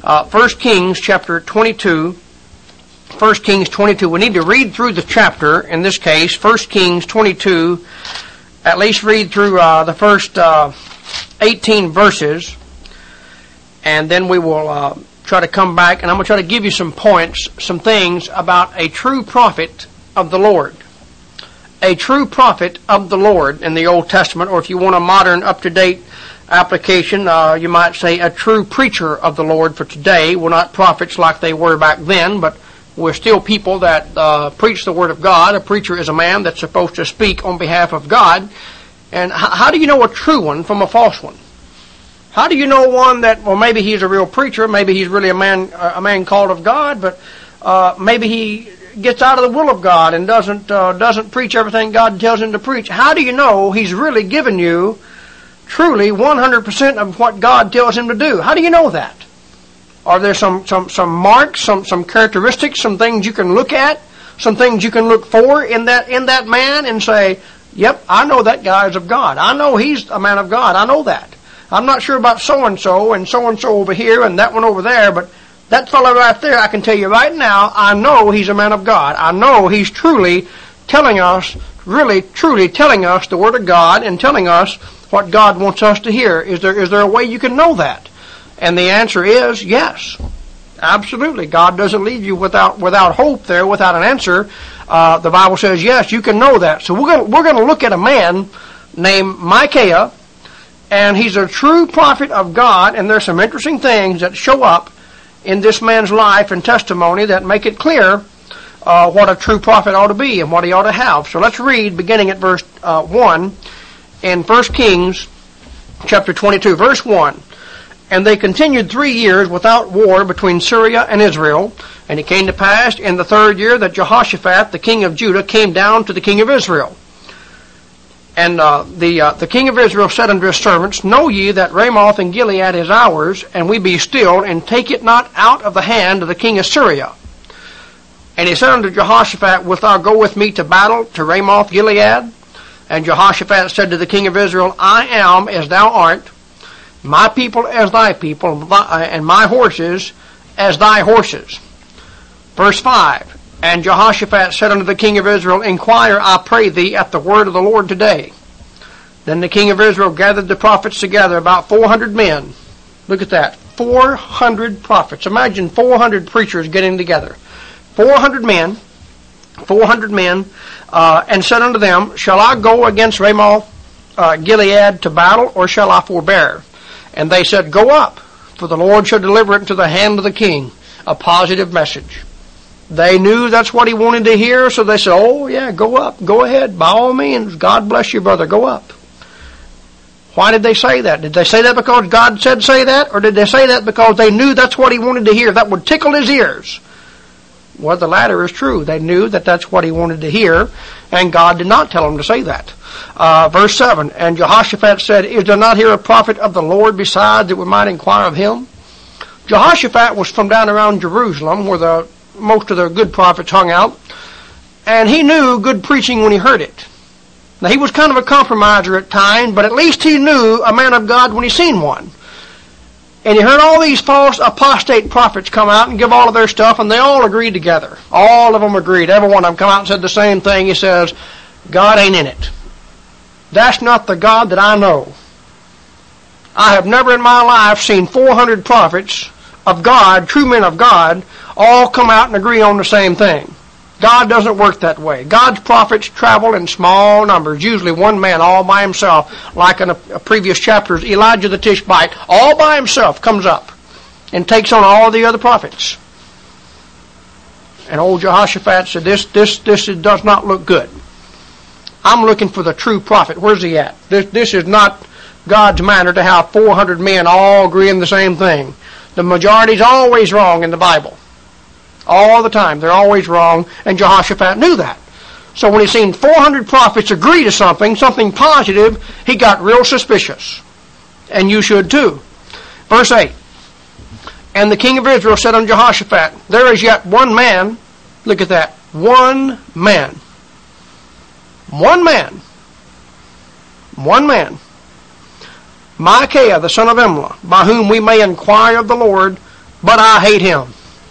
1 Kings chapter 22. 1 Kings 22. We need to read through the chapter, in this case, 1 Kings 22, at least read through the first 18 verses, and then we will try to come back, and I'm going to try to give you some points, some things about a true prophet of the Lord. A true prophet of the Lord in the Old Testament, or if you want a modern, up-to-date application, you might say a true preacher of the Lord for today. We're not prophets like they were back then, but we're still people that preach the Word of God. A preacher is a man that's supposed to speak on behalf of God. And how do you know a true one from a false one? How do you know one that, well, maybe he's a real preacher, maybe he's really a man called of God, but maybe he gets out of the will of God and doesn't preach everything God tells him to preach? How do you know he's really given you truly 100% of what God tells him to do? How do you know that? Are there some marks, some characteristics, some things you can look at, some things you can look for in that man and say, yep, I know that guy is of God. I know he's a man of God. I know that. I'm not sure about so-and-so over here and that one over there, but that fellow right there, I can tell you right now, I know he's a man of God. I know he's truly telling us, really truly telling us the Word of God and telling us what God wants us to hear. Is there a way you can know that? And the answer is yes, absolutely. God doesn't leave you without hope there, without an answer. The Bible says yes, you can know that. So we're going to look at a man named Micaiah, and he's a true prophet of God. And there's some interesting things that show up in this man's life and testimony that make it clear what a true prophet ought to be and what he ought to have. So let's read beginning at verse 1 in 1 Kings chapter 22, verse 1. And they continued 3 years without war between Syria and Israel. And it came to pass in the 3rd year that Jehoshaphat, the king of Judah, came down to the king of Israel. And the king of Israel said unto his servants, Know ye that Ramoth in Gilead is ours, and we be still, and take it not out of the hand of the king of Syria. And he said unto Jehoshaphat, Wilt thou go with me to battle to Ramoth Gilead? And Jehoshaphat said to the king of Israel, I am as thou art, my people as thy people, and my horses as thy horses. Verse 5, And Jehoshaphat said unto the king of Israel, Inquire, I pray thee, at the word of the Lord today. Then the king of Israel gathered the prophets together, about 400 men. Look at that, 400 prophets. Imagine 400 preachers getting together. 400 men, and said unto them, Shall I go against Ramoth Gilead to battle, or shall I forbear? And they said, Go up, for the Lord shall deliver it into the hand of the king. A positive message. They knew that's what he wanted to hear, so they said, oh yeah, go up, go ahead, by all means, God bless you, brother, go up. Why did they say that? Did they say that because God said say that, or did they say that because they knew that's what he wanted to hear, that would tickle his ears? Well, the latter is true. They knew that that's what he wanted to hear, and God did not tell them to say that. Verse 7, And Jehoshaphat said, Is there not here a prophet of the Lord besides, that we might inquire of him? Jehoshaphat was from down around Jerusalem, where most of the good prophets hung out, and he knew good preaching when he heard it. Now, he was kind of a compromiser at times, but at least he knew a man of God when he seen one. And he heard all these false apostate prophets come out and give all of their stuff, and they all agreed together. All of them agreed. Every one of them come out and said the same thing. He says, God ain't in it. That's not the God that I know. I have never in my life seen 400 prophets of God, true men of God, all come out and agree on the same thing. God doesn't work that way. God's prophets travel in small numbers, usually one man all by himself, like in a previous chapters, Elijah the Tishbite, all by himself comes up and takes on all the other prophets. And old Jehoshaphat said, this does not look good. I'm looking for the true prophet. Where's he at? This is not God's manner to have 400 men all agree in the same thing. The majority's always wrong in the Bible. All the time. They're always wrong, and Jehoshaphat knew that. So when he seen 400 prophets agree to something positive, he got real suspicious. And you should too. Verse 8. And the king of Israel said unto Jehoshaphat, There is yet one man. Look at that. One man. One man. One man. Micaiah, the son of Imlah, by whom we may inquire of the Lord but I hate him.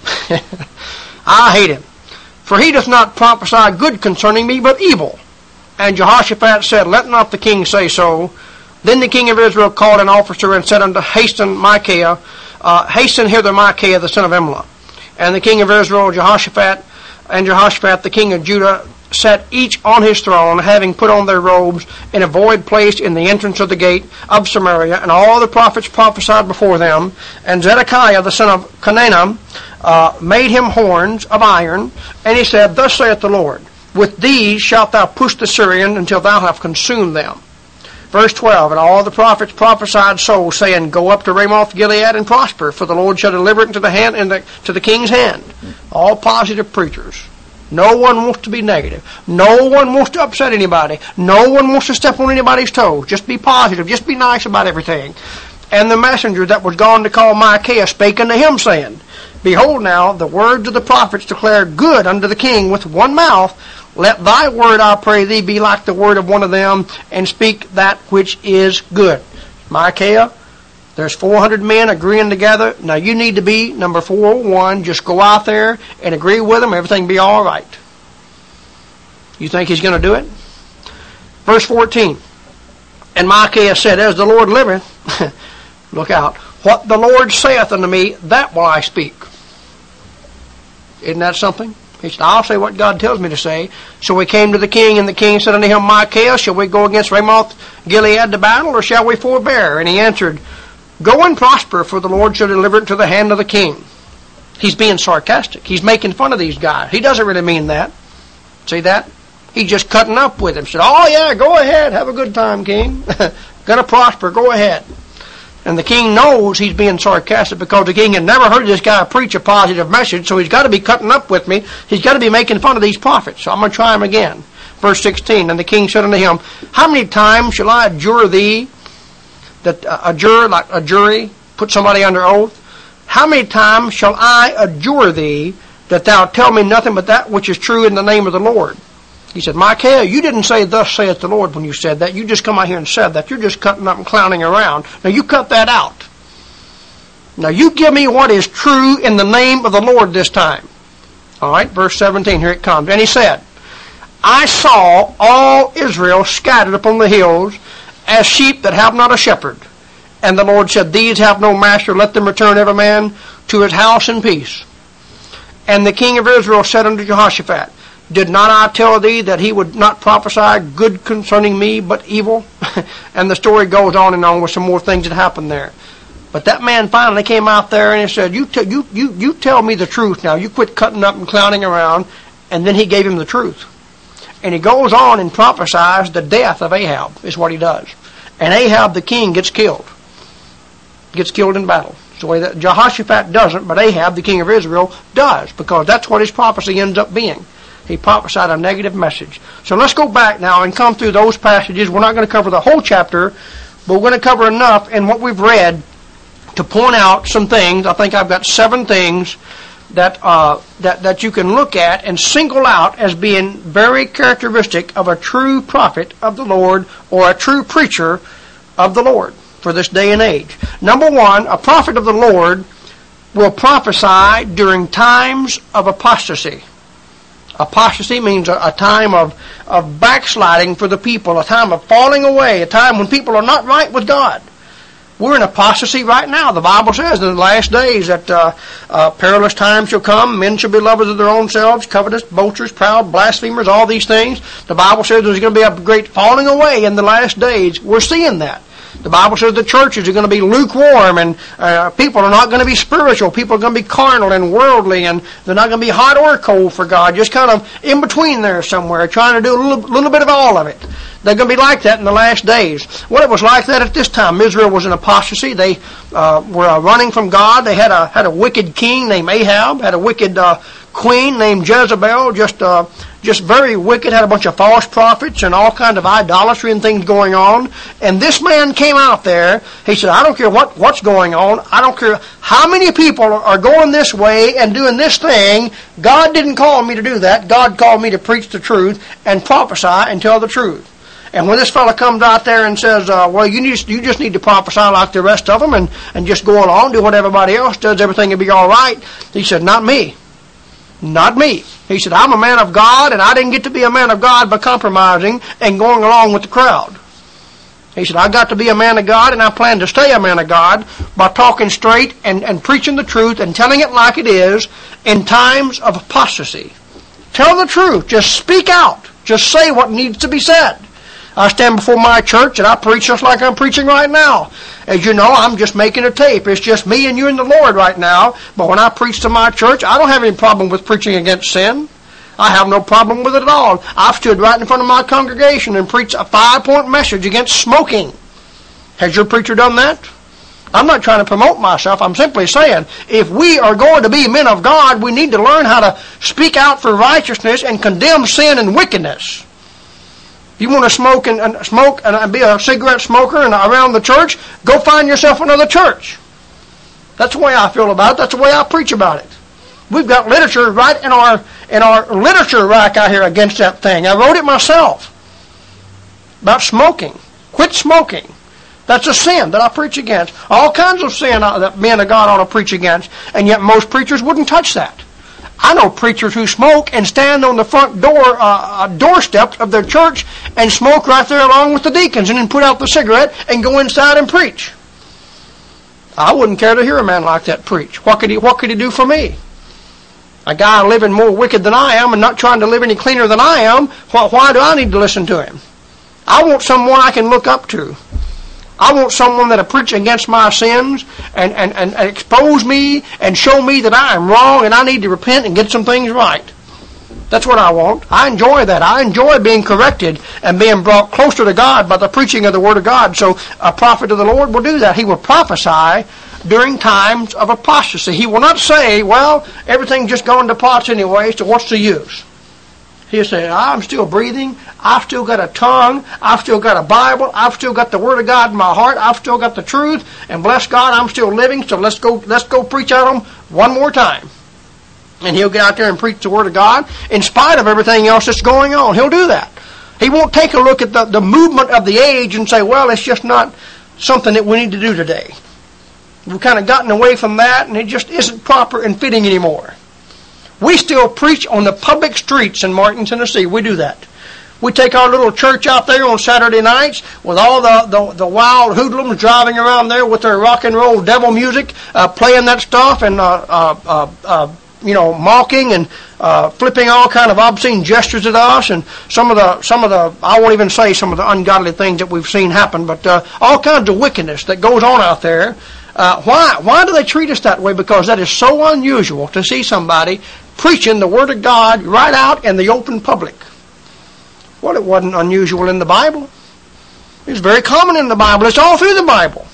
I hate him. For he doth not prophesy good concerning me, but evil. And Jehoshaphat said, Let not the king say so. Then the king of Israel called an officer and said unto Hasten Micaiah, Hasten hither Micaiah the son of Imlah. And the king of Israel, Jehoshaphat, the king of Judah, sat each on his throne, having put on their robes, in a void place in the entrance of the gate of Samaria. And all the prophets prophesied before them. And Zedekiah the son of Chenaanah made him horns of iron. And he said, Thus saith the Lord, With these shalt thou push the Syrian until thou have consumed them. Verse 12, And all the prophets prophesied so, saying, Go up to Ramoth Gilead and prosper, for the Lord shall deliver it into the hand to the king's hand. All positive preachers. No one wants to be negative. No one wants to upset anybody. No one wants to step on anybody's toes. Just be positive. Just be nice about everything. And the messenger that was gone to call Micaiah spake unto him, saying, Behold now, the words of the prophets declare good unto the king with one mouth. Let thy word, I pray thee, be like the word of one of them, and speak that which is good. Micaiah, there's 400 men agreeing together. Now you need to be number 401. Just go out there and agree with them. Everything will be all right. You think he's going to do it? Verse 14. And Micaiah said, As the Lord liveth, look out, what the Lord saith unto me, that will I speak. Isn't that something? He said, I'll say what God tells me to say. So we came to the king, and the king said unto him, Micaiah, shall we go against Ramoth Gilead to battle, or shall we forbear? And he answered, Go and prosper, for the Lord shall deliver it to the hand of the king. He's being sarcastic. He's making fun of these guys. He doesn't really mean that. See that? He's just cutting up with him. Said, Oh yeah, go ahead. Have a good time, king. Gonna prosper. Go ahead. And the king knows he's being sarcastic because the king had never heard this guy preach a positive message, so he's got to be cutting up with me. He's got to be making fun of these prophets. So I'm going to try him again. Verse 16, And the king said unto him, How many times shall I adjure thee, that adjure, like a jury, put somebody under oath? How many times shall I adjure thee, that thou tell me nothing but that which is true in the name of the Lord? He said, Micaiah, you didn't say, Thus saith the Lord, when you said that. You just come out here and said that. You're just cutting up and clowning around. Now you cut that out. Now you give me what is true in the name of the Lord this time. All right, verse 17, here it comes. And he said, I saw all Israel scattered upon the hills, as sheep that have not a shepherd. And the Lord said, These have no master, let them return every man to his house in peace. And the king of Israel said unto Jehoshaphat, Did not I tell thee that he would not prophesy good concerning me, but evil? And the story goes on and on with some more things that happened there. But that man finally came out there and he said, You tell me the truth now. You quit cutting up and clowning around. And then he gave him the truth. And he goes on and prophesies the death of Ahab, is what he does. And Ahab the king gets killed. Gets killed in battle. It's the way that Jehoshaphat doesn't, but Ahab the king of Israel does, because that's what his prophecy ends up being. He prophesied a negative message. So let's go back now and come through those passages. We're not going to cover the whole chapter, but we're going to cover enough in what we've read to point out some things. I think I've got 7 things that you can look at and single out as being very characteristic of a true prophet of the Lord, or a true preacher of the Lord for this day and age. Number 1, a prophet of the Lord will prophesy during times of apostasy. Apostasy means a time of backsliding for the people, a time of falling away, a time when people are not right with God. We're in apostasy right now. The Bible says in the last days that perilous times shall come. Men shall be lovers of their own selves, covetous, boasters, proud, blasphemers, all these things. The Bible says there's going to be a great falling away in the last days. We're seeing that. The Bible says the churches are going to be lukewarm, and people are not going to be spiritual. People are going to be carnal and worldly, and they're not going to be hot or cold for God, just kind of in between there somewhere, trying to do a little bit of all of it. They're going to be like that in the last days. Well, it was like that at this time. Israel was in apostasy. They were running from God. They had a wicked king named Ahab, had a wicked queen named Jezebel, just very wicked, had a bunch of false prophets and all kinds of idolatry and things going on. And this man came out there. He said, I don't care what's going on. I don't care how many people are going this way and doing this thing. God didn't call me to do that. God called me to preach the truth and prophesy and tell the truth. And when this fellow comes out there and says, well, you just need to prophesy like the rest of them and just go along, do what everybody else does, everything will be all right. He said, not me. Not me. He said, I'm a man of God, and I didn't get to be a man of God by compromising and going along with the crowd. He said, I got to be a man of God, and I plan to stay a man of God by talking straight and preaching the truth and telling it like it is in times of apostasy. Tell the truth. Just speak out. Just say what needs to be said. I stand before my church and I preach just like I'm preaching right now. As you know, I'm just making a tape. It's just me and you and the Lord right now. But when I preach to my church, I don't have any problem with preaching against sin. I have no problem with it at all. I've stood right in front of my congregation and preached a 5-point message against smoking. Has your preacher done that? I'm not trying to promote myself. I'm simply saying, if we are going to be men of God, we need to learn how to speak out for righteousness and condemn sin and wickedness. If you want to smoke and be a cigarette smoker and around the church, go find yourself another church. That's the way I feel about it. That's the way I preach about it. We've got literature right in our literature rack out here against that thing. I wrote it myself about smoking. Quit smoking. That's a sin that I preach against. All kinds of sin that men of God ought to preach against, and yet most preachers wouldn't touch that. I know preachers who smoke and stand on the front doorstep of their church and smoke right there along with the deacons and then put out the cigarette and go inside and preach. I wouldn't care to hear a man like that preach. What could he do for me? A guy living more wicked than I am and not trying to live any cleaner than I am, why do I need to listen to him? I want someone I can look up to. I want someone that'll preach against my sins and expose me and show me that I am wrong and I need to repent and get some things right. That's what I want. I enjoy that. I enjoy being corrected and being brought closer to God by the preaching of the Word of God. So a prophet of the Lord will do that. He will prophesy during times of apostasy. He will not say, well, everything's just going to pots anyway, so what's the use? He'll say, I'm still breathing. I've still got a tongue. I've still got a Bible. I've still got the Word of God in my heart. I've still got the truth. And bless God, I'm still living. So let's go preach at them one more time. And he'll get out there and preach the Word of God in spite of everything else that's going on. He'll do that. He won't take a look at the movement of the age and say, well, it's just not something that we need to do today. We've kind of gotten away from that, and it just isn't proper and fitting anymore. We still preach on the public streets in Martin, Tennessee. We do that. We take our little church out there on Saturday nights with all the wild hoodlums driving around there with their rock and roll devil music, playing that stuff and mocking and flipping all kind of obscene gestures at us, and some of the I won't even say some of the ungodly things that we've seen happen, but all kinds of wickedness that goes on out there. Why do they treat us that way? Because that is so unusual to see somebody preaching the Word of God right out in the open public. Well, it wasn't unusual in the Bible. It's very common in the Bible. It's all through the Bible.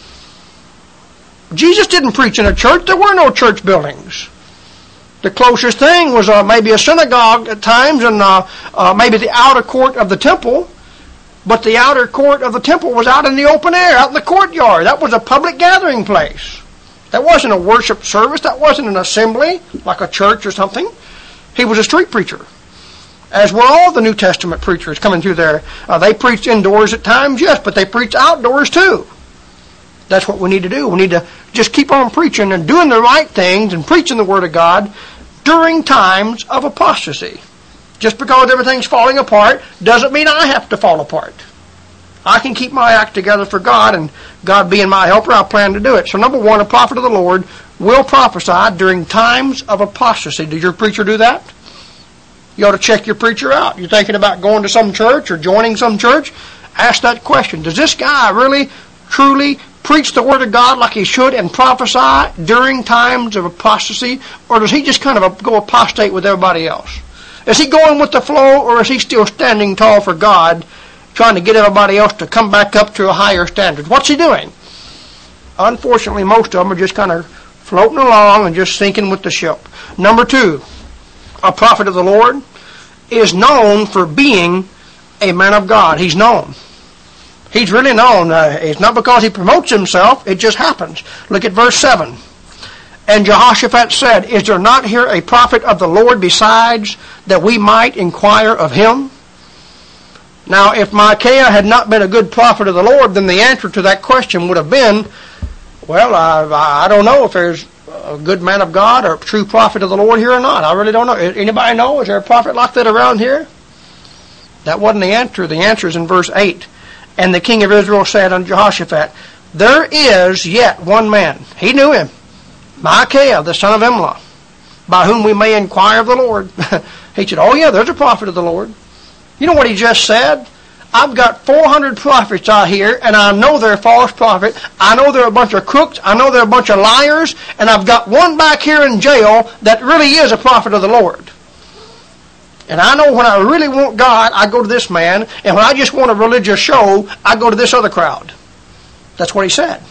Jesus didn't preach in a church. There were no church buildings. The closest thing was maybe a synagogue at times and maybe the outer court of the temple. But the outer court of the temple was out in the open air, out in the courtyard. That was a public gathering place. That wasn't a worship service. That wasn't an assembly like a church or something. He was a street preacher, as were all the New Testament preachers coming through there. They preached indoors at times, yes, but they preached outdoors too. That's what we need to do. We need to just keep on preaching and doing the right things and preaching the Word of God during times of apostasy. Just because everything's falling apart doesn't mean I have to fall apart. I can keep my act together for God, and God being my helper, I plan to do it. So number one, a prophet of the Lord will prophesy during times of apostasy. Does your preacher do that? You ought to check your preacher out. You're thinking about going to some church or joining some church? Ask that question. Does this guy really, truly preach the Word of God like he should and prophesy during times of apostasy? Or does he just kind of go apostate with everybody else? Is he going with the flow, or is he still standing tall for God, trying to get everybody else to come back up to a higher standard? What's he doing? Unfortunately, most of them are just kind of floating along and just sinking with the ship. Number two, a prophet of the Lord is known for being a man of God. He's known. He's really known. It's not because he promotes himself. It just happens. Look at verse 7. And Jehoshaphat said, is there not here a prophet of the Lord besides, that we might inquire of him? Now, if Micaiah had not been a good prophet of the Lord, then the answer to that question would have been, well, I don't know if there's a good man of God or a true prophet of the Lord here or not. I really don't know. Anybody know? Is there a prophet like that around here? That wasn't the answer. The answer is in verse 8. And the king of Israel said unto Jehoshaphat, there is yet one man. He knew him. Micaiah, the son of Imlah, by whom we may inquire of the Lord. He said, oh yeah, there's a prophet of the Lord. You know what he just said? I've got 400 prophets out here, and I know they're false prophets. I know they're a bunch of crooks. I know they're a bunch of liars. And I've got one back here in jail that really is a prophet of the Lord. And I know when I really want God, I go to this man. And when I just want a religious show, I go to this other crowd. That's what he said.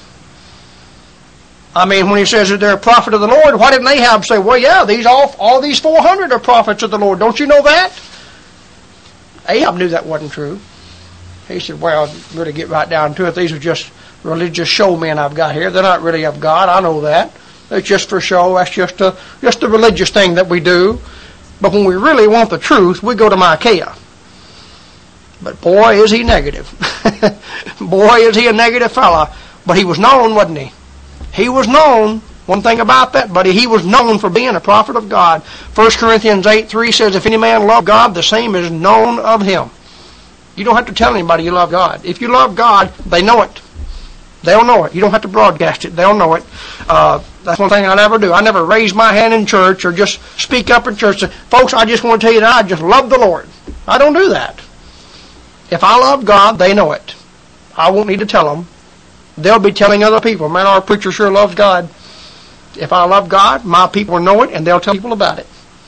I mean, when he says that they're a prophet of the Lord, why didn't Ahab say, well, yeah, all these 400 are prophets of the Lord. Don't you know that? Ahab knew that wasn't true. He said, well, really get right down to it. These are just religious showmen I've got here. They're not really of God. I know that. It's just for show. That's just a religious thing that we do. But when we really want the truth, we go to Micaiah. But boy, is he negative. Boy, is he a negative fella. But he was known, wasn't he? He was known. One thing about that, buddy, he was known for being a prophet of God. 1 Corinthians 8:3 says, if any man love God, the same is known of him. You don't have to tell anybody you love God. If you love God, they know it. They'll know it. You don't have to broadcast it. They'll know it. That's one thing I never do. I never raise my hand in church or just speak up in church. Folks, I just want to tell you that I just love the Lord. I don't do that. If I love God, they know it. I won't need to tell them. They'll be telling other people, man, our preacher sure loves God. If I love God, my people will know it, and they'll tell people about it.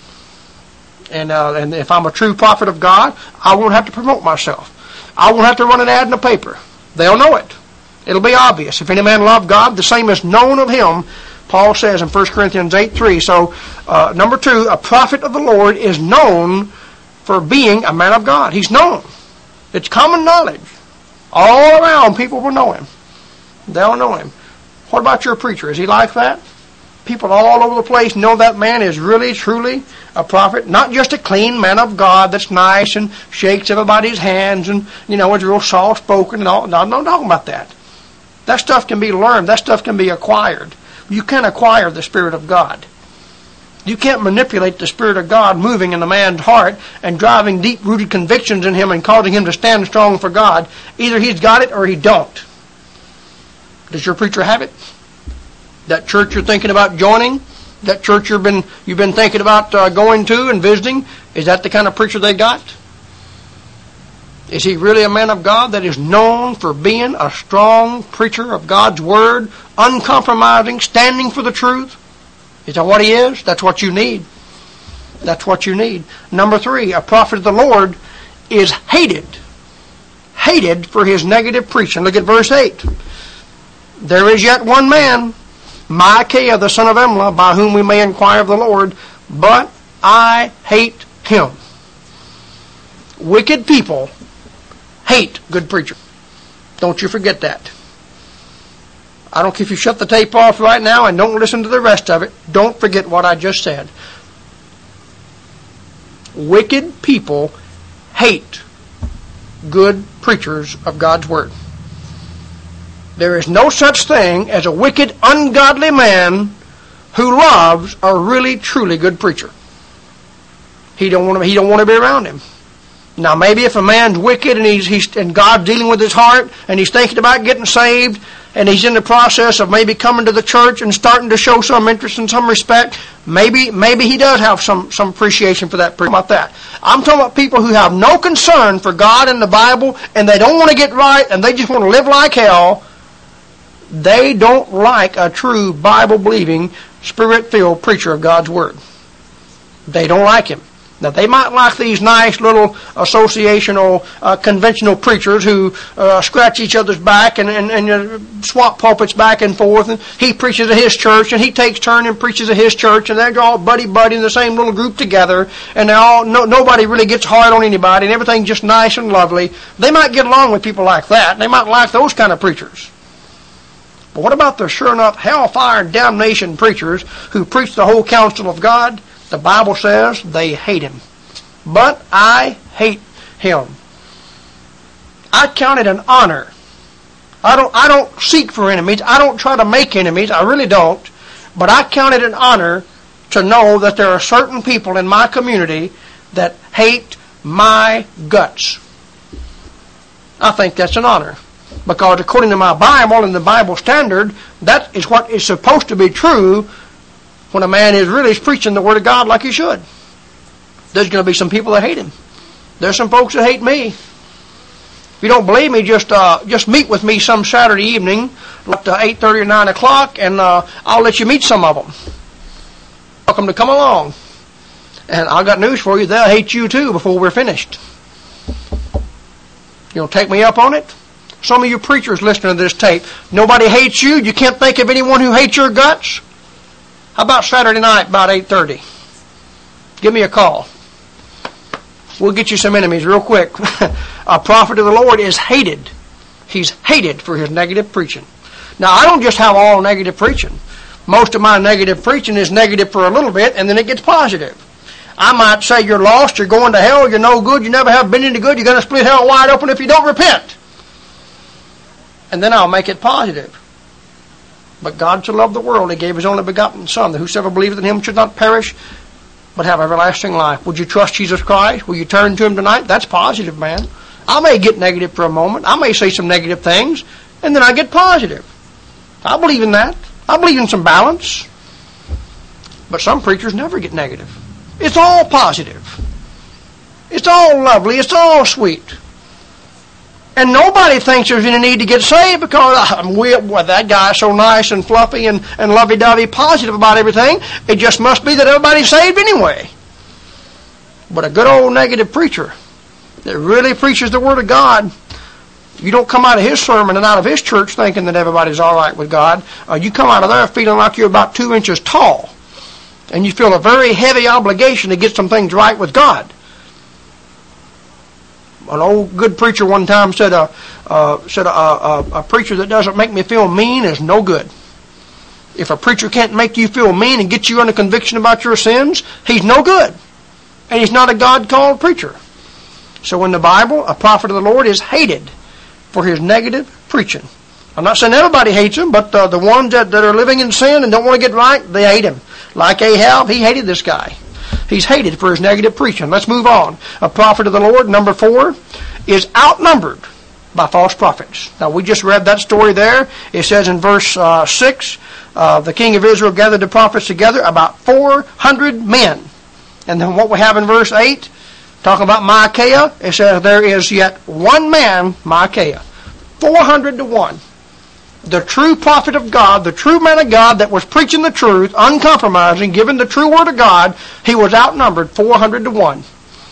And if I'm a true prophet of God, I won't have to promote myself. I won't have to run an ad in the paper. They'll know it. It'll be obvious. If any man love God, the same is known of him, Paul says in 1 Corinthians 8:3. So, number 2, a prophet of the Lord is known for being a man of God. He's known. It's common knowledge. All around, people will know him. They'll know him. What about your preacher? Is he like that? People all over the place know that man is really, truly a prophet. Not just a clean man of God that's nice and shakes everybody's hands and, is real soft-spoken and all. No, I'm not talking about that. That stuff can be learned. That stuff can be acquired. You can't acquire the Spirit of God. You can't manipulate the Spirit of God moving in a man's heart and driving deep-rooted convictions in him and causing him to stand strong for God. Either he's got it or he don't. Does your preacher have it? That church you're thinking about joining, that church you've been thinking about going to and visiting, is that the kind of preacher they got? Is he really a man of God that is known for being a strong preacher of God's Word, uncompromising, standing for the truth? Is that what he is? That's what you need. That's what you need. Number 3, a prophet of the Lord is hated. Hated for his negative preaching. Look at verse 8. There is yet one man, Micaiah the son of Imlah, by whom we may inquire of the Lord, but I hate him. Wicked people hate good preachers. Don't you forget that. I don't care if you shut the tape off right now and don't listen to the rest of it. Don't forget what I just said. Wicked people hate good preachers of God's Word. There is no such thing as a wicked, ungodly man who loves a really, truly good preacher. He don't want to be around him. Now, maybe if a man's wicked and God's dealing with his heart and he's thinking about getting saved and he's in the process of maybe coming to the church and starting to show some interest and some respect, maybe he does have some appreciation for that preacher. About that. I'm talking about people who have no concern for God and the Bible and they don't want to get right and they just want to live like hell. They don't like a true Bible-believing, Spirit-filled preacher of God's Word. They don't like him. Now, they might like these nice little associational, conventional preachers who scratch each other's back and swap pulpits back and forth. And he preaches at his church, and he takes turn and preaches at his church, and they're all buddy-buddy in the same little group together, and nobody really gets hard on anybody, and everything's just nice and lovely. They might get along with people like that. They might like those kind of preachers. But what about the sure enough hellfire and damnation preachers who preach the whole counsel of God? The Bible says they hate him. But I hate him. I count it an honor. I don't seek for enemies. I don't try to make enemies. I really don't. But I count it an honor to know that there are certain people in my community that hate my guts. I think that's an honor. Because according to my Bible and the Bible standard, that is what is supposed to be true when a man is really preaching the Word of God like he should. There's going to be some people that hate him. There's some folks that hate me. If you don't believe me, just meet with me some Saturday evening, up to 8:30 or 9 o'clock, and I'll let you meet some of them. Welcome to come along. And I got news for you, they'll hate you too before we're finished. You'll take me up on it? Some of you preachers listening to this tape, nobody hates you? You can't think of anyone who hates your guts? How about Saturday night about 8:30? Give me a call. We'll get you some enemies real quick. A prophet of the Lord is hated. He's hated for his negative preaching. Now, I don't just have all negative preaching. Most of my negative preaching is negative for a little bit, and then it gets positive. I might say you're lost, you're going to hell, you're no good, you never have been any good, you're going to split hell wide open if you don't repent. And then I'll make it positive. But God so loved the world, He gave His only begotten Son, that whosoever believeth in Him should not perish, but have everlasting life. Would you trust Jesus Christ? Will you turn to Him tonight? That's positive, man. I may get negative for a moment. I may say some negative things, and then I get positive. I believe in that. I believe in some balance. But some preachers never get negative. It's all positive. It's all lovely. It's all sweet. And nobody thinks there's any need to get saved because that guy's so nice and fluffy and lovey-dovey positive about everything. It just must be that everybody's saved anyway. But a good old negative preacher that really preaches the Word of God, you don't come out of his sermon and out of his church thinking that everybody's all right with God. You come out of there feeling like you're about 2 inches tall. And you feel a very heavy obligation to get some things right with God. An old good preacher one time said a preacher that doesn't make me feel mean is no good. If a preacher can't make you feel mean and get you under conviction about your sins, he's no good. And he's not a God-called preacher. So in the Bible, a prophet of the Lord is hated for his negative preaching. I'm not saying everybody hates him, but the ones that are living in sin and don't want to get right, they hate him. Like Ahab, he hated this guy. He's hated for his negative preaching. Let's move on. A prophet of the Lord, number 4, is outnumbered by false prophets. Now, we just read that story there. It says in verse 6, the king of Israel gathered the prophets together, about 400 men. And then what we have in verse 8, talking about Micaiah, it says there is yet one man, Micaiah, 400 to 1. The true prophet of God, the true man of God that was preaching the truth, uncompromising, giving the true word of God, he was outnumbered 400 to 1.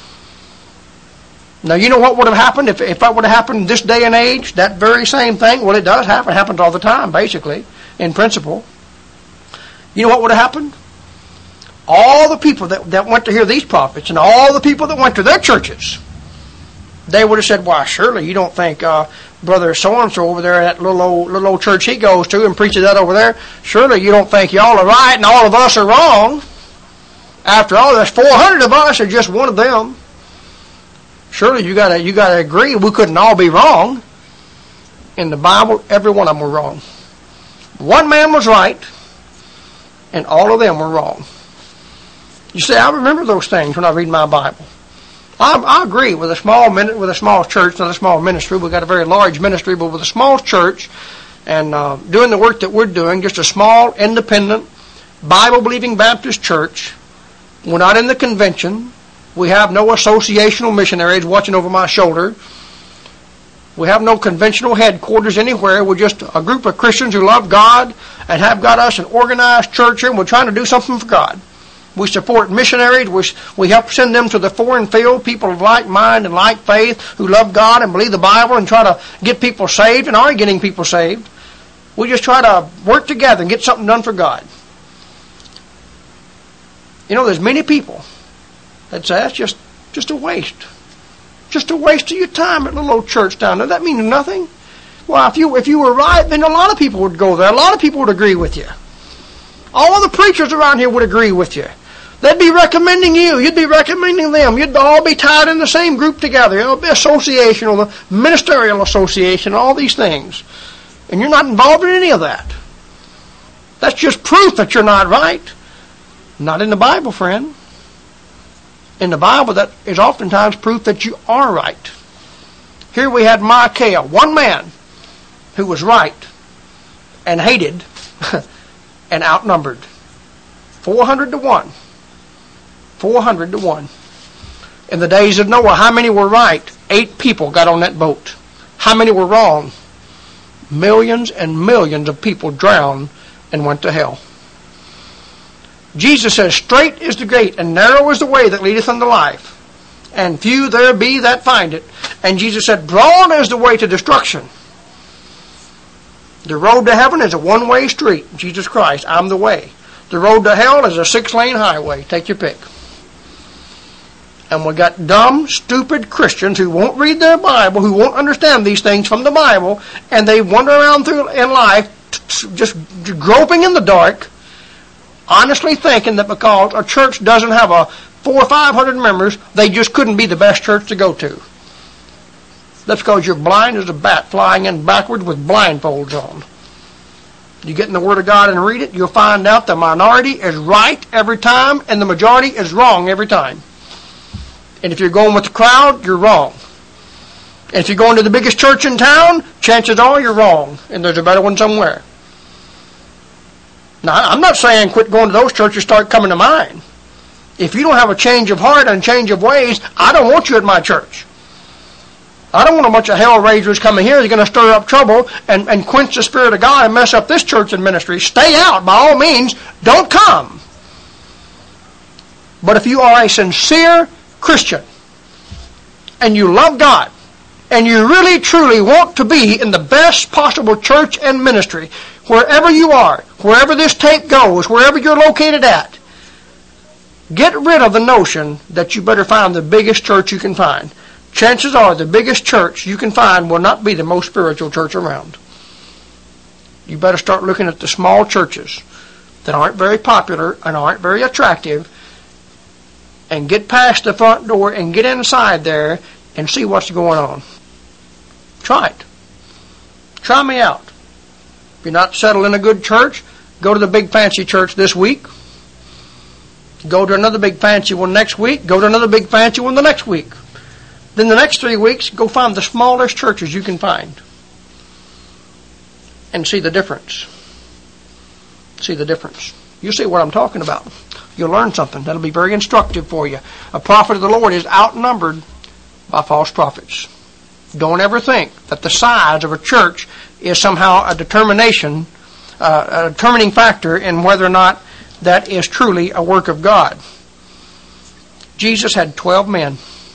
Now, you know what would have happened if that would have happened this day and age? That very same thing? Well, it does happen. It happens all the time, basically, in principle. You know what would have happened? All the people that went to hear these prophets and all the people that went to their churches, they would have said, why, surely you don't think Brother so-and-so over there at that little old church he goes to and preaches that over there, surely you don't think y'all are right and all of us are wrong. After all, there's 400 of us or just one of them. Surely you gotta agree we couldn't all be wrong. In the Bible, every one of them were wrong. One man was right, and all of them were wrong. You see, I remember those things when I read my Bible. I agree with a small church, not a small ministry. We've got a very large ministry, but with a small church and doing the work that we're doing, just a small, independent, Bible-believing Baptist church. We're not in the convention. We have no associational missionaries watching over my shoulder. We have no conventional headquarters anywhere. We're just a group of Christians who love God and have got us an organized church here, and we're trying to do something for God. We support missionaries. We help send them to the foreign field, people of like mind and like faith who love God and believe the Bible and try to get people saved and are getting people saved. We just try to work together and get something done for God. You know, there's many people that say that's just a waste. Just a waste of your time at a little old church down there. That means nothing. Well, if you were right, then a lot of people would go there. A lot of people would agree with you. All of the preachers around here would agree with you. They'd be recommending you. You'd be recommending them. You'd all be tied in the same group together. It'll be association, or the ministerial association, all these things. And you're not involved in any of that. That's just proof that you're not right. Not in the Bible, friend. In the Bible, that is oftentimes proof that you are right. Here we had Micaiah, one man who was right and hated and outnumbered. 400 to 1. 400 to 1. In the days of Noah, how many were right? 8 people got on that boat. How many were wrong? Millions and millions of people drowned and went to hell. Jesus says, straight is the gate, and narrow is the way that leadeth unto life, and few there be that find it. And Jesus said, broad is the way to destruction. The road to heaven is a one-way street. Jesus Christ, I'm the way. The road to hell is a 6-lane highway. Take your pick. And we got dumb, stupid Christians who won't read their Bible, who won't understand these things from the Bible, and they wander around through in life just groping in the dark, honestly thinking that because a church doesn't have a 400 or 500 members, they just couldn't be the best church to go to. That's because you're blind as a bat flying in backwards with blindfolds on. You get in the Word of God and read it, you'll find out the minority is right every time and the majority is wrong every time. And if you're going with the crowd, you're wrong. And if you're going to the biggest church in town, chances are you're wrong, and there's a better one somewhere. Now, I'm not saying quit going to those churches, start coming to mine. If you don't have a change of heart and a change of ways, I don't want you at my church. I don't want a bunch of hell raisers coming here. They're going to stir up trouble and quench the Spirit of God and mess up this church and ministry. Stay out, by all means. Don't come. But if you are a sincere Christian and you love God and you really truly want to be in the best possible church and ministry, wherever you are, wherever this tape goes, wherever you're located at, get rid of the notion that you better find the biggest church you can find. Chances are the biggest church you can find will not be the most spiritual church around. You better start looking at the small churches that aren't very popular and aren't very attractive, and get past the front door and get inside there and see what's going on. Try it. Try me out. If you're not settled in a good church, go to the big fancy church this week. Go to another big fancy one next week. Go to another big fancy one the next week. Then the next 3 weeks, go find the smallest churches you can find. And see the difference. See the difference. You see what I'm talking about. You'll learn something. That'll be very instructive for you. A prophet of the Lord is outnumbered by false prophets. Don't ever think that the size of a church is somehow a determining factor in whether or not that is truly a work of God. Jesus had 12 men.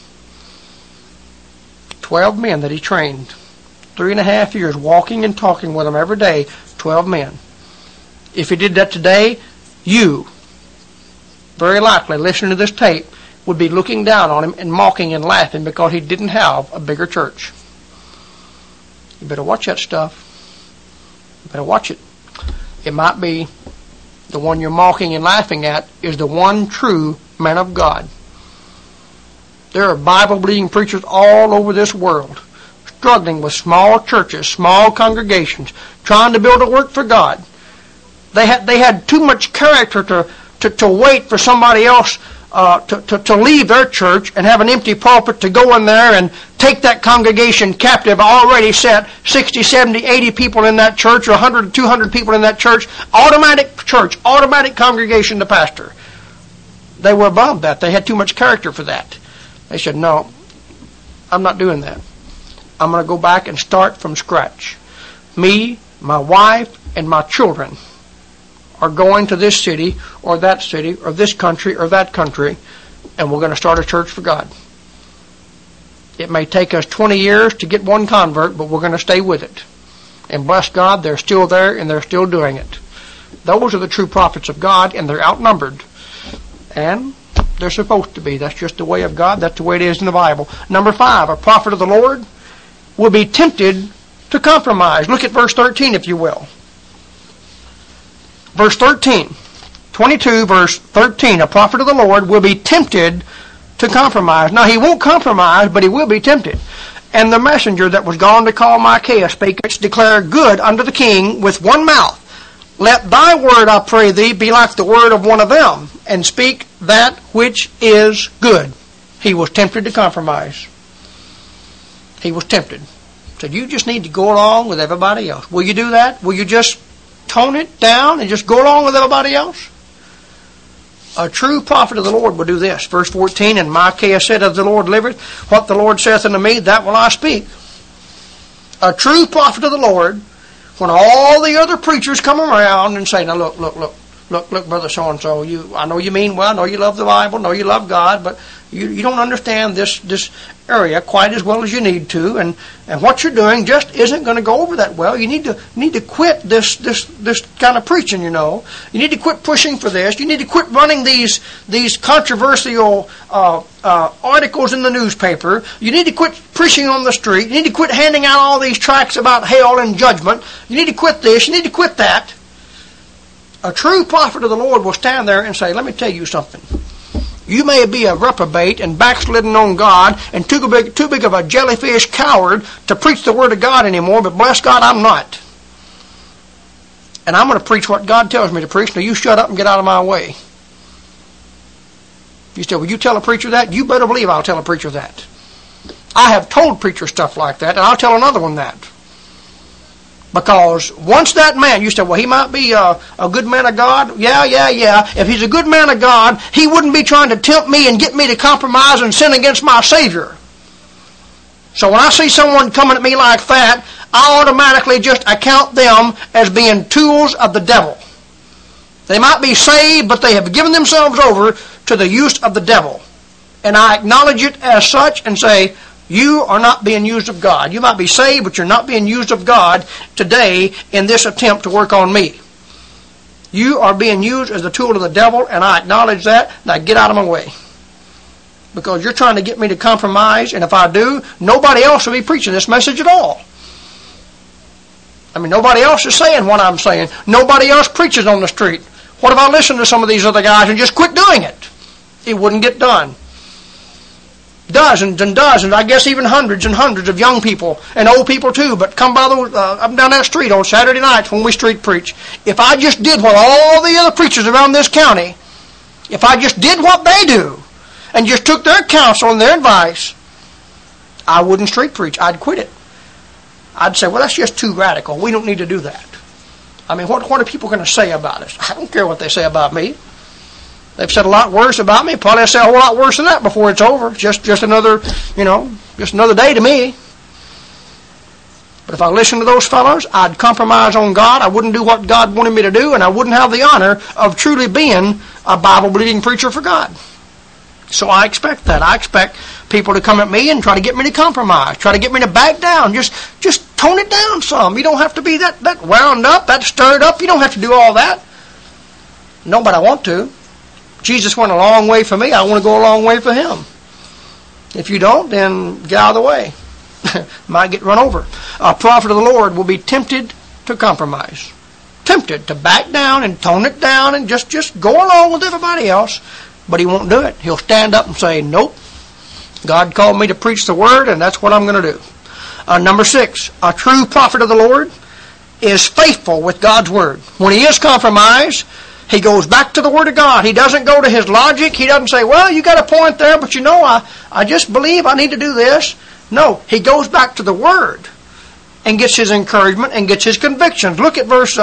12 men that he trained. 3.5 years walking and talking with them every day. 12 men. If he did that today, you, very likely listening to this tape, would be looking down on him and mocking and laughing because he didn't have a bigger church. You better watch that stuff. You better watch it. It might be the one you're mocking and laughing at is the one true man of God. There are Bible-believing preachers all over this world struggling with small churches, small congregations, trying to build a work for God. They had too much character to wait for somebody else to leave their church and have an empty pulpit to go in there and take that congregation captive. Already set 60, 70, 80 people in that church, or 100, 200 people in that church. Automatic church, automatic congregation to pastor. They were above that. They had too much character for that. They said, no, I'm not doing that. I'm going to go back and start from scratch. Me, my wife, and my children are going to this city or this country or that country, and we're going to start a church for God. It may take us 20 years to get one convert, but we're going to stay with it. And bless God, they're still there and they're still doing it. Those are the true prophets of God, and they're outnumbered. And they're supposed to be. That's just the way of God. That's the way it is in the Bible. Number 5, a prophet of the Lord will be tempted to compromise. Look at verse 13, if you will. Verse 13. 22, verse 13, a prophet of the Lord will be tempted to compromise. Now, he won't compromise, but he will be tempted. And the messenger that was gone to call Micaiah spake, declare good unto the king with one mouth. Let thy word, I pray thee, be like the word of one of them, and speak that which is good. He was tempted to compromise. He was tempted. Said, you just need to go along with everybody else. Will you do that? Will you just tone it down and just go along with everybody else? A true prophet of the Lord will do this. Verse 14, and Micaiah said, as the Lord liveth, what the Lord saith unto me, that will I speak. A true prophet of the Lord, when all the other preachers come around and say, now look, brother so-and-so, I know you mean well, I know you love the Bible, I know you love God, but you don't understand this area quite as well as you need to, and what you're doing just isn't going to go over that well. You need to quit this kind of preaching, you know. You need to quit pushing for this. You need to quit running these controversial articles in the newspaper. You need to quit preaching on the street. You need to quit handing out all these tracts about hell and judgment. You need to quit this. You need to quit that. A true prophet of the Lord will stand there and say, let me tell you something. You may be a reprobate and backslidden on God and too big of a jellyfish coward to preach the Word of God anymore, but bless God, I'm not. And I'm going to preach what God tells me to preach. Now you shut up and get out of my way. You say, will you tell a preacher that? You better believe I'll tell a preacher that. I have told preachers stuff like that, and I'll tell another one that. Because once that man, you say, well, he might be a good man of God. Yeah. If he's a good man of God, he wouldn't be trying to tempt me and get me to compromise and sin against my Savior. So when I see someone coming at me like that, I automatically just account them as being tools of the devil. They might be saved, but they have given themselves over to the use of the devil. And I acknowledge it as such and say, you are not being used of God. You might be saved, but you're not being used of God today in this attempt to work on me. You are being used as a tool of the devil, and I acknowledge that. Now get out of my way. Because you're trying to get me to compromise, and if I do, nobody else will be preaching this message at all. I mean, nobody else is saying what I'm saying. Nobody else preaches on the street. What if I listen to some of these other guys and just quit doing it? It wouldn't get done. Dozens and dozens, I guess even hundreds and hundreds of young people and old people too, but come by up and down that street on Saturday nights when we street preach. If I just did what all the other preachers around this county, if I just did what they do and just took their counsel and their advice, I wouldn't street preach. I'd quit it. I'd say, well, that's just too radical. We don't need to do that. I mean, what are people going to say about us? I don't care what they say about me. They've said a lot worse about me. Probably say a whole lot worse than that before it's over. Just another, just another day to me. But if I listened to those fellows, I'd compromise on God. I wouldn't do what God wanted me to do, and I wouldn't have the honor of truly being a Bible-believing preacher for God. So I expect that. I expect people to come at me and try to get me to compromise, try to get me to back down. Just tone it down some. You don't have to be that wound up, that stirred up. You don't have to do all that. No, but I want to. Jesus went a long way for me. I want to go a long way for him. If you don't, then get out of the way. Might get run over. A prophet of the Lord will be tempted to compromise. Tempted to back down and tone it down and just go along with everybody else. But he won't do it. He'll stand up and say, nope. God called me to preach the word, and that's what I'm going to do. Number 6, a true prophet of the Lord is faithful with God's word. When he is compromised, he goes back to the Word of God. He doesn't go to his logic. He doesn't say, well, you got a point there, but I just believe I need to do this. No, he goes back to the Word and gets his encouragement and gets his convictions. Look at verse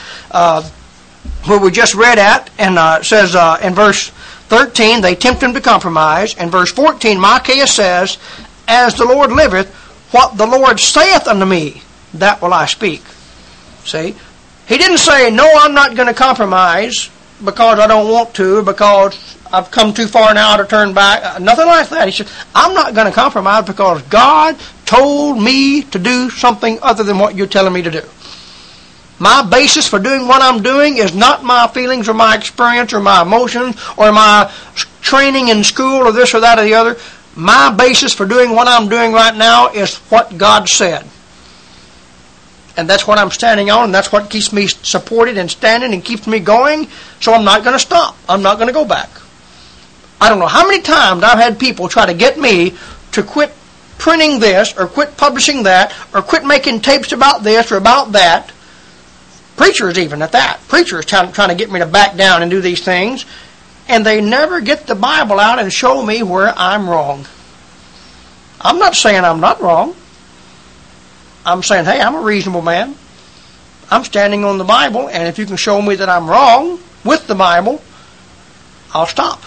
where we just read at, and it says in verse 13, they tempt him to compromise. In verse 14, Micaiah says, as the Lord liveth, what the Lord saith unto me, that will I speak. See? He didn't say, no, I'm not going to compromise because I don't want to, because I've come too far now to turn back. Nothing like that. He said, I'm not going to compromise because God told me to do something other than what you're telling me to do. My basis for doing what I'm doing is not my feelings or my experience or my emotions or my training in school or this or that or the other. My basis for doing what I'm doing right now is what God said. And that's what I'm standing on, and that's what keeps me supported and standing and keeps me going. So I'm not going to stop. I'm not going to go back. I don't know how many times I've had people try to get me to quit printing this or quit publishing that or quit making tapes about this or about that. Preachers even at that. Preachers trying to get me to back down and do these things. And they never get the Bible out and show me where I'm wrong. I'm not saying I'm not wrong. I'm saying, hey, I'm a reasonable man. I'm standing on the Bible, and if you can show me that I'm wrong with the Bible, I'll stop.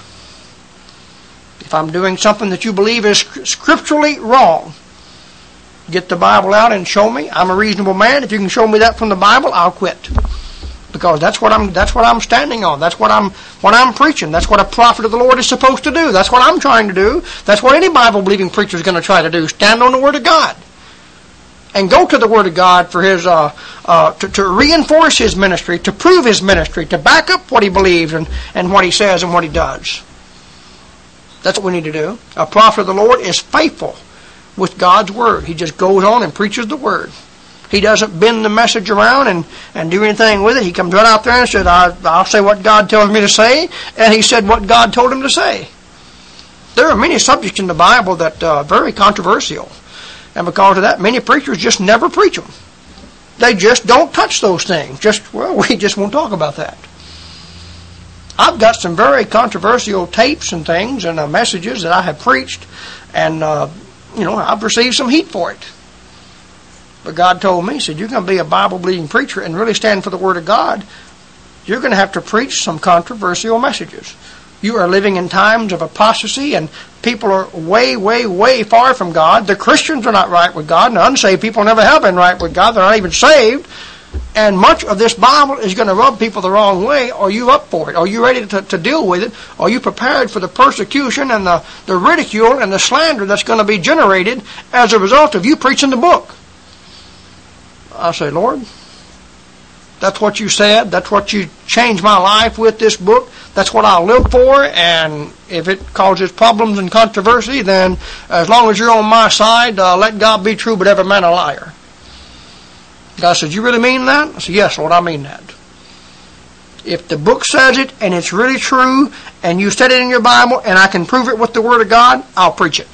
If I'm doing something that you believe is scripturally wrong, get the Bible out and show me. I'm a reasonable man. If you can show me that from the Bible, I'll quit. Because that's what I'm standing on. That's what I'm preaching. That's what a prophet of the Lord is supposed to do. That's what I'm trying to do. That's what any Bible-believing preacher is going to try to do. Stand on the Word of God. And go to the Word of God for his to reinforce his ministry, to prove his ministry, to back up what he believes and what he says and what he does. That's what we need to do. A prophet of the Lord is faithful with God's Word. He just goes on and preaches the Word. He doesn't bend the message around and do anything with it. He comes right out there and says, I'll say what God tells me to say, and he said what God told him to say. There are many subjects in the Bible that are very controversial. And because of that, many preachers just never preach them. They just don't touch those things. We just won't talk about that. I've got some very controversial tapes and things and messages that I have preached, and I've received some heat for it. But God told me, he said, you're going to be a Bible-believing preacher and really stand for the Word of God. You're going to have to preach some controversial messages. You are living in times of apostasy, and people are way, way, way far from God. The Christians are not right with God, and the unsaved people never have been right with God. They're not even saved. And much of this Bible is going to rub people the wrong way. Are you up for it? Are you ready to deal with it? Are you prepared for the persecution and the ridicule and the slander that's going to be generated as a result of you preaching the book? I say, Lord, that's what you said. That's what you changed my life with this book. That's what I'll live for. And if it causes problems and controversy, then as long as you're on my side, let God be true, but every man a liar. God said, you really mean that? I said, yes, Lord, I mean that. If the book says it and it's really true and you said it in your Bible and I can prove it with the Word of God, I'll preach it.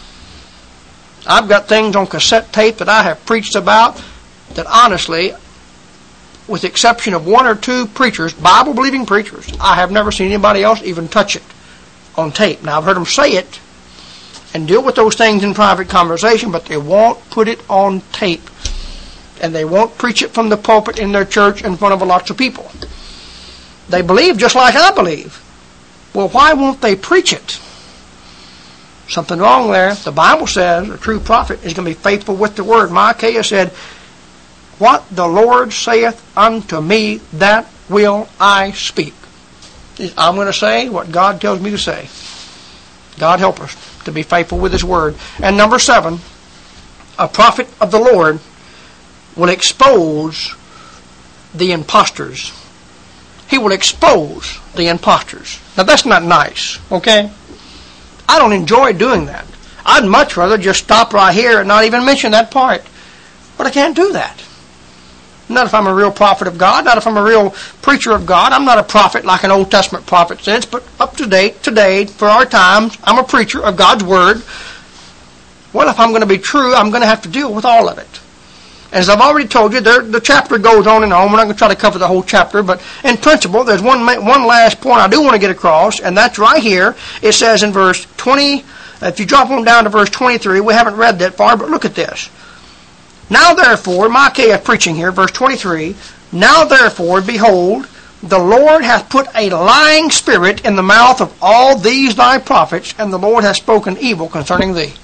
I've got things on cassette tape that I have preached about that honestly, with the exception of one or two preachers, Bible-believing preachers, I have never seen anybody else even touch it on tape. Now, I've heard them say it and deal with those things in private conversation, but they won't put it on tape. And they won't preach it from the pulpit in their church in front of lots of people. They believe just like I believe. Well, why won't they preach it? Something wrong there. The Bible says a true prophet is going to be faithful with the Word. Micaiah said, what the Lord saith unto me, that will I speak. I'm going to say what God tells me to say. God help us to be faithful with His Word. And number 7, a prophet of the Lord will expose the imposters. He will expose the imposters. Now that's not nice, okay? I don't enjoy doing that. I'd much rather just stop right here and not even mention that part. But I can't do that. Not if I'm a real prophet of God, not if I'm a real preacher of God. I'm not a prophet like an Old Testament prophet sense, but up to date, today, for our times, I'm a preacher of God's Word. Well, if I'm going to be true, I'm going to have to deal with all of it. As I've already told you, the chapter goes on and on. We're not going to try to cover the whole chapter, but in principle, there's one last point I do want to get across, and that's right here. It says in verse 20, if you drop on down to verse 23, we haven't read that far, but look at this. Now therefore, Micaiah preaching here, verse 23, now therefore, behold, the Lord hath put a lying spirit in the mouth of all these thy prophets, and the Lord hath spoken evil concerning thee.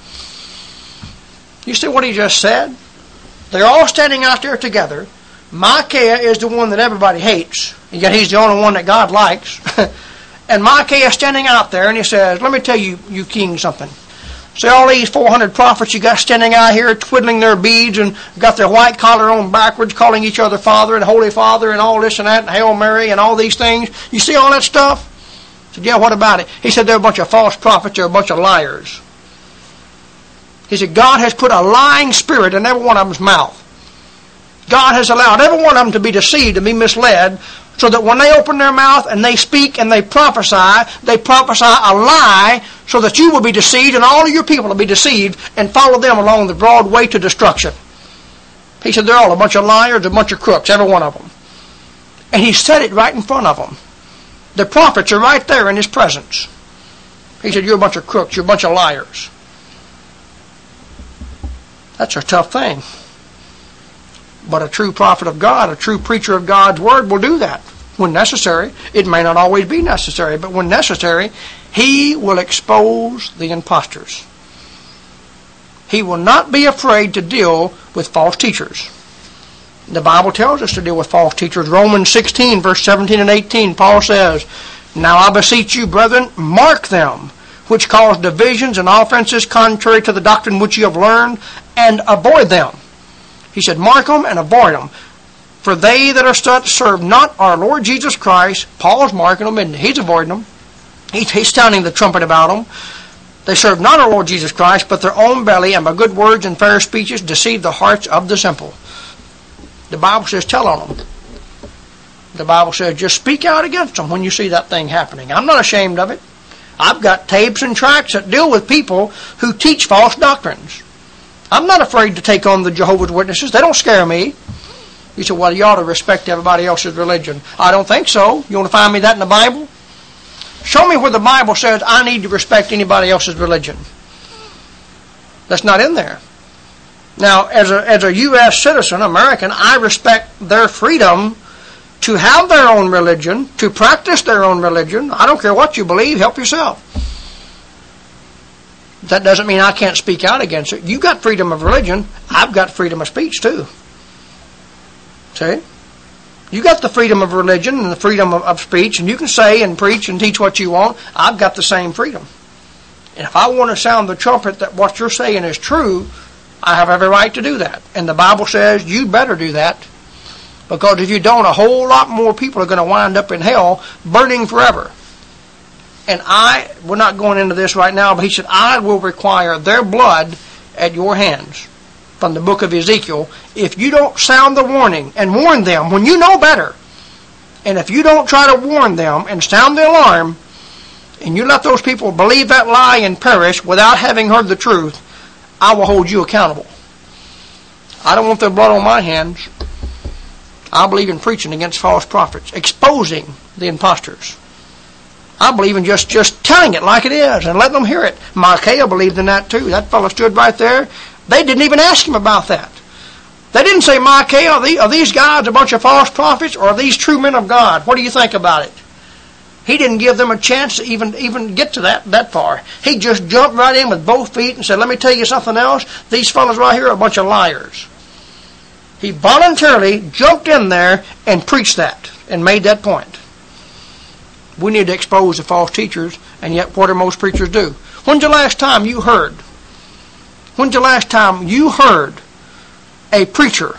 You see what he just said? They're all standing out there together. Micaiah is the one that everybody hates, and yet he's the only one that God likes. And Micaiah is standing out there, and he says, let me tell you, you king, something. See all these 400 prophets you got standing out here twiddling their beads and got their white collar on backwards, calling each other Father and Holy Father and all this and that, and Hail Mary and all these things. You see all that stuff? I said, yeah, what about it? He said, they're a bunch of false prophets, they're a bunch of liars. He said, God has put a lying spirit in every one of them's mouth. God has allowed every one of them to be deceived and be misled, so that when they open their mouth and they speak and they prophesy a lie, so that you will be deceived and all of your people will be deceived and follow them along the broad way to destruction. He said they're all a bunch of liars, a bunch of crooks, every one of them. And he said it right in front of them. The prophets are right there in his presence. He said, you're a bunch of crooks, you're a bunch of liars. That's a tough thing. But a true prophet of God, a true preacher of God's word will do that when necessary. It may not always be necessary, but when necessary, he will expose the impostors. He will not be afraid to deal with false teachers. The Bible tells us to deal with false teachers. Romans 16, verse 17 and 18, Paul says, now I beseech you, brethren, mark them, which cause divisions and offenses contrary to the doctrine which you have learned, and avoid them. He said, mark them and avoid them. For they that are such serve not our Lord Jesus Christ. Paul's marking them and he's avoiding them. He's sounding the trumpet about them. They serve not our Lord Jesus Christ, but their own belly, and by good words and fair speeches deceive the hearts of the simple. The Bible says tell on them. The Bible says just speak out against them when you see that thing happening. I'm not ashamed of it. I've got tapes and tracts that deal with people who teach false doctrines. I'm not afraid to take on the Jehovah's Witnesses. They don't scare me. You say, well, you ought to respect everybody else's religion. I don't think so. You want to find me that in the Bible? Show me where the Bible says I need to respect anybody else's religion. That's not in there. Now, as a U.S. citizen, American, I respect their freedom to have their own religion, to practice their own religion. I don't care what you believe. Help yourself. That doesn't mean I can't speak out against it. You've got freedom of religion. I've got freedom of speech too. See? You got the freedom of religion and the freedom of speech, and you can say and preach and teach what you want. I've got the same freedom. And if I want to sound the trumpet that what you're saying is true, I have every right to do that. And the Bible says you better do that. Because if you don't, a whole lot more people are going to wind up in hell burning forever. And we're not going into this right now, but he said, I will require their blood at your hands. From the book of Ezekiel, if you don't sound the warning and warn them when you know better, and if you don't try to warn them and sound the alarm, and you let those people believe that lie and perish without having heard the truth, I will hold you accountable. I don't want their blood on my hands. I believe in preaching against false prophets, exposing the imposters. I believe in just telling it like it is and letting them hear it. Micaiah believed in that too. That fellow stood right there. They didn't even ask him about that. They didn't say, Micaiah, are these guys a bunch of false prophets, or are these true men of God? What do you think about it? He didn't give them a chance to even get to that far. He just jumped right in with both feet and said, let me tell you something else. These fellows right here are a bunch of liars. He voluntarily jumped in there and preached that and made that point. We need to expose the false teachers, and yet what do most preachers do? When's the last time you heard a preacher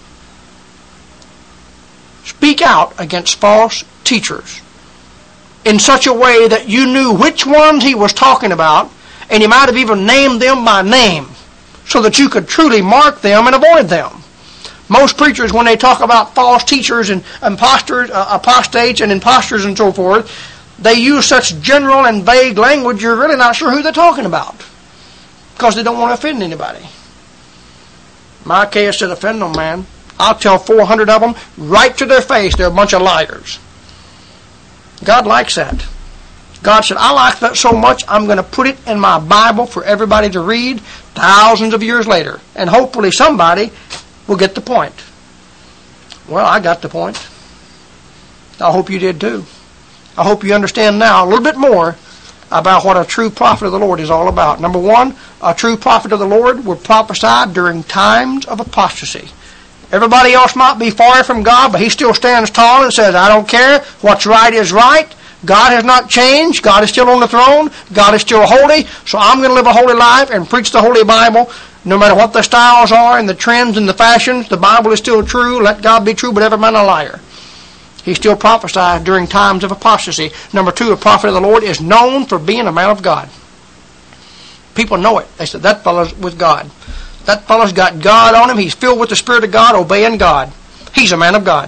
speak out against false teachers in such a way that you knew which ones he was talking about, and he might have even named them by name so that you could truly mark them and avoid them? Most preachers, when they talk about false teachers and imposters, apostates and imposters and so forth, they use such general and vague language you're really not sure who they're talking about because they don't want to offend anybody. Micaiah said, offend them, man. I'll tell 400 of them right to their face they're a bunch of liars. God likes that. God said, I like that so much, I'm going to put it in my Bible for everybody to read thousands of years later. And hopefully somebody will get the point. Well, I got the point. I hope you did too. I hope you understand now a little bit more about what a true prophet of the Lord is all about. Number one, a true prophet of the Lord will prophesy during times of apostasy. Everybody else might be far from God, but he still stands tall and says, I don't care. What's right is right. God has not changed. God is still on the throne. God is still holy. So I'm going to live a holy life and preach the Holy Bible. No matter what the styles are and the trends and the fashions, the Bible is still true. Let God be true, but every man a liar. He still prophesies during times of apostasy. Number two, a prophet of the Lord is known for being a man of God. People know it. They said, that fellow's with God. That fellow's got God on him. He's filled with the Spirit of God, obeying God. He's a man of God.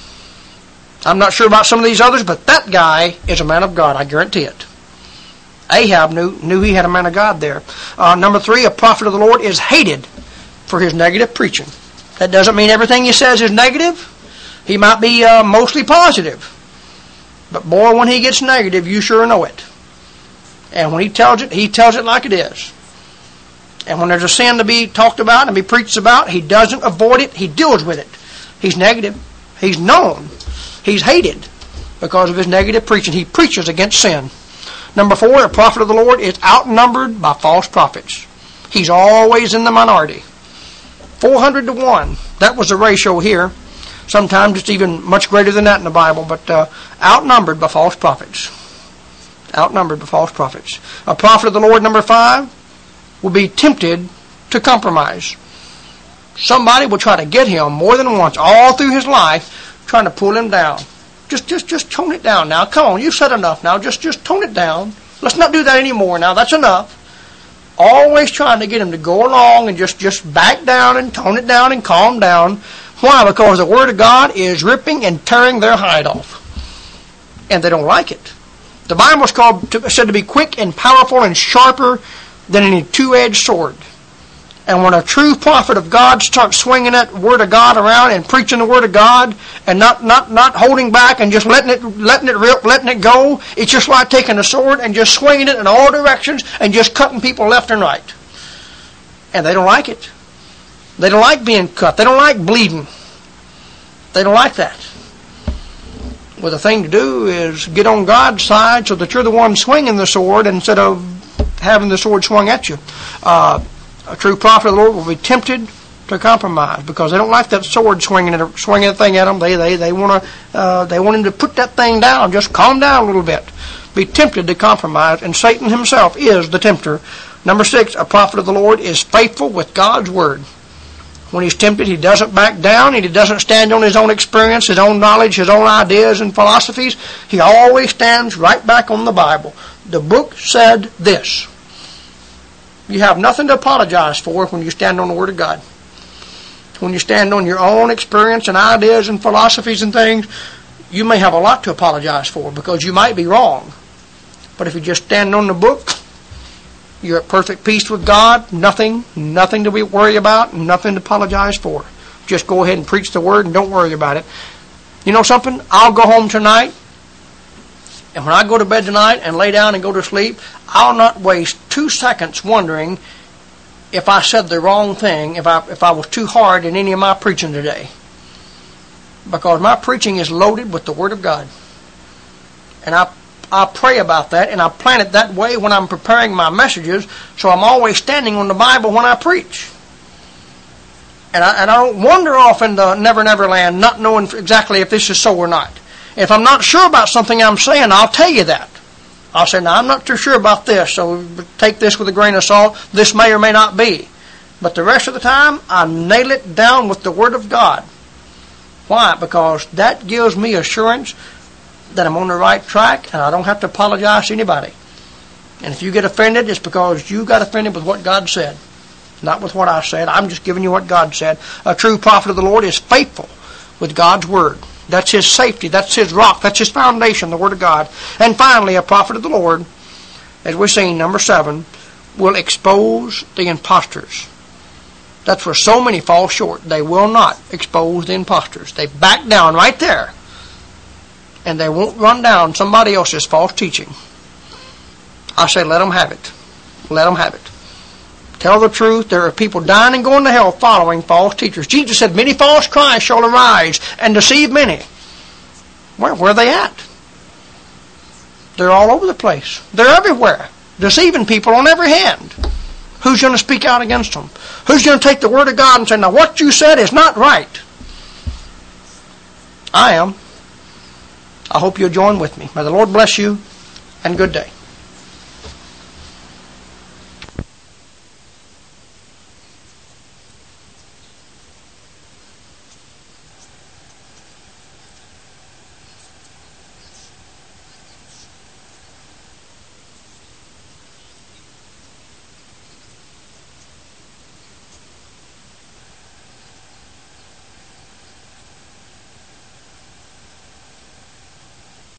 I'm not sure about some of these others, but that guy is a man of God. I guarantee it. Ahab knew he had a man of God there. Number 3, a prophet of the Lord is hated for his negative preaching. That doesn't mean everything he says is negative. He might be mostly positive. But boy, when he gets negative, you sure know it. And when he tells it like it is. And when there's a sin to be talked about and be preached about, he doesn't avoid it. He deals with it. He's negative. He's known. He's hated because of his negative preaching. He preaches against sin. Number 4, a prophet of the Lord is outnumbered by false prophets. He's always in the minority. 400 to 1. That was the ratio here. Sometimes it's even much greater than that in the Bible, but outnumbered by false prophets. Outnumbered by false prophets. A prophet of the Lord, number 5, will be tempted to compromise. Somebody will try to get him more than once, all through his life, trying to pull him down. Just tone it down now. Come on, you've said enough now. Just tone it down. Let's not do that anymore now. That's enough. Always trying to get him to go along and just back down and tone it down and calm down. Why? Because the Word of God is ripping and tearing their hide off. And they don't like it. The Bible is said to be quick and powerful and sharper than any two-edged sword. And when a true prophet of God starts swinging that Word of God around and preaching the Word of God and not holding back and just letting it rip, letting it go, it's just like taking a sword and just swinging it in all directions and just cutting people left and right. And they don't like it. They don't like being cut. They don't like bleeding. They don't like that. Well, the thing to do is get on God's side so that you're the one swinging the sword instead of having the sword swung at you. A true prophet of the Lord will be tempted to compromise because they don't like that sword swinging the thing at them. They want him to put that thing down. Just calm down a little bit. Be tempted to compromise, and Satan himself is the tempter. Number 6, a prophet of the Lord is faithful with God's Word. When he's tempted, he doesn't back down, and he doesn't stand on his own experience, his own knowledge, his own ideas and philosophies. He always stands right back on the Bible. The book said this. You have nothing to apologize for when you stand on the Word of God. When you stand on your own experience and ideas and philosophies and things, you may have a lot to apologize for because you might be wrong. But if you just stand on the book, you're at perfect peace with God. Nothing to be worried about, nothing to apologize for. Just go ahead and preach the Word and don't worry about it. You know something? I'll go home tonight, and when I go to bed tonight and lay down and go to sleep, I'll not waste 2 seconds wondering if I said the wrong thing, if I was too hard in any of my preaching today. Because my preaching is loaded with the Word of God. And I pray about that, and I plan it that way when I'm preparing my messages, so I'm always standing on the Bible when I preach. And I don't wander off in the Never Never Land not knowing exactly if this is so or not. If I'm not sure about something I'm saying, I'll tell you that. I'll say, now I'm not too sure about this, so take this with a grain of salt. This may or may not be. But the rest of the time, I nail it down with the Word of God. Why? Because that gives me assurance that I'm on the right track and I don't have to apologize to anybody. And if you get offended, it's because you got offended with what God said, not with what I said. I'm just giving you what God said. A true prophet of the Lord is faithful with God's Word. That's his safety. That's his rock. That's his foundation, the Word of God. And finally, a prophet of the Lord, as we're seeing, number 7, will expose the impostors. That's where so many fall short. They will not expose the impostors. They back down right there. And they won't run down somebody else's false teaching. I say let them have it. Let them have it. Tell the truth. There are people dying and going to hell following false teachers. Jesus said, many false Christs shall arise and deceive many. Where are they at? They're all over the place. They're everywhere, deceiving people on every hand. Who's going to speak out against them? Who's going to take the Word of God and say, now what you said is not right? I am. I hope you'll join with me. May the Lord bless you, and good day.